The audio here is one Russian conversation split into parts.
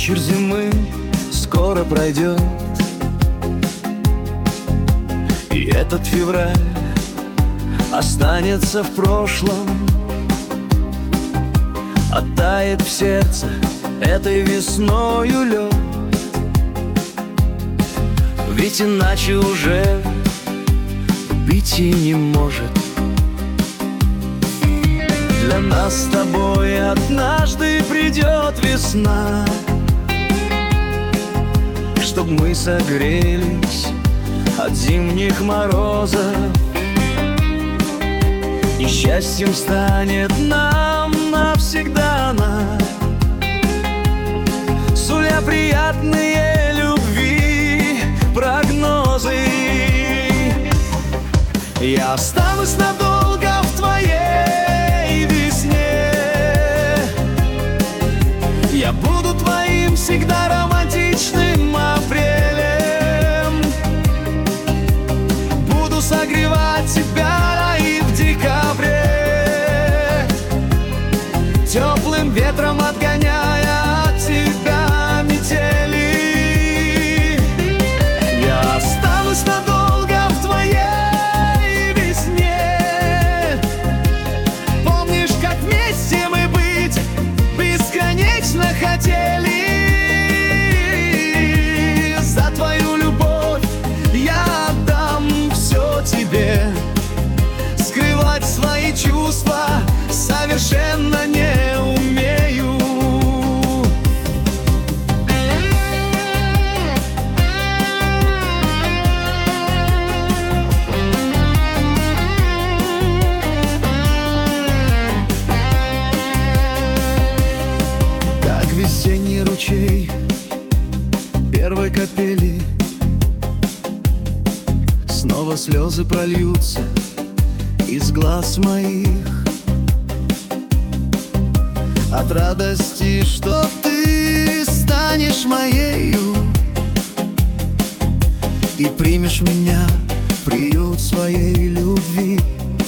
Вечер зимы скоро пройдет, и этот февраль останется в прошлом. Оттает в сердце этой весною лед, ведь иначе уже быть и не может. Для нас с тобой однажды придет весна, чтоб мы согрелись от зимних морозов, и счастьем станет нам навсегда она, суля приятные любви прогнозы. Я останусь надолго в твоей весне, я буду твоим всегда романтичным апрелем, буду согревать тебя и в декабре, теплым ветром отгоняя от тебя метели. Я останусь надолго в твоей весне. Помнишь, как вместе мы быть бесконечно хотели? За твою любовь я отдам все тебе. Скрывать свои чувства совершенно не умею. Как весенний ручей первой капели, снова слезы прольются из глаз моих от радости, что ты станешь моею и примешь меня в приют своей любви.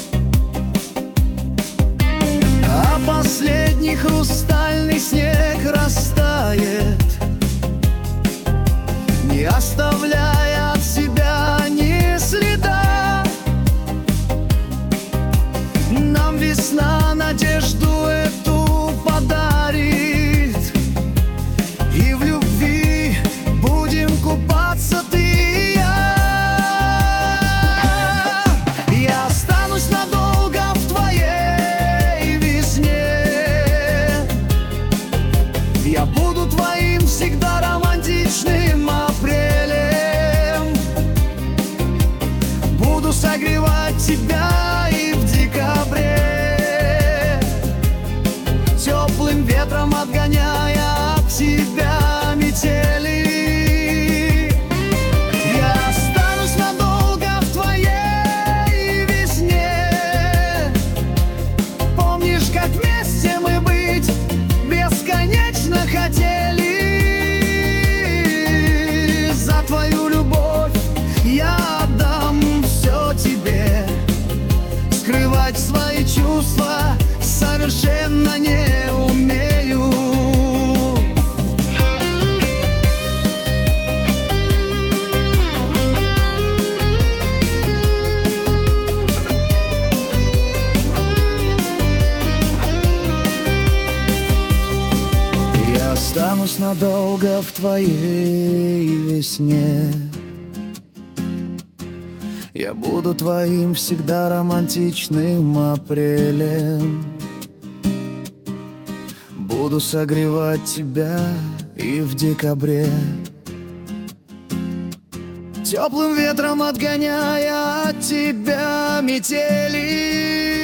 А последний хрустальный снег растает, не оставляя от себя ни следа. Нам весна надежду эту подарит, и в любви будем купаться ты и я. Я останусь надолго в твоей весне, я буду твоим всегда романтичным апрелем, буду согревать тебя и в декабре, теплым ветром отгоняя от тебя метели. Я останусь надолго в твоей весне. Помнишь, как вместе мы быть бесконечно хотели? За твою любовь я отдам все тебе. Скрывать свои чувства совершенно не умею. Я останусь надолго в твоей весне, я буду твоим всегда романтичным апрелем, буду согревать тебя и в декабре, теплым ветром отгоняя от тебя метели.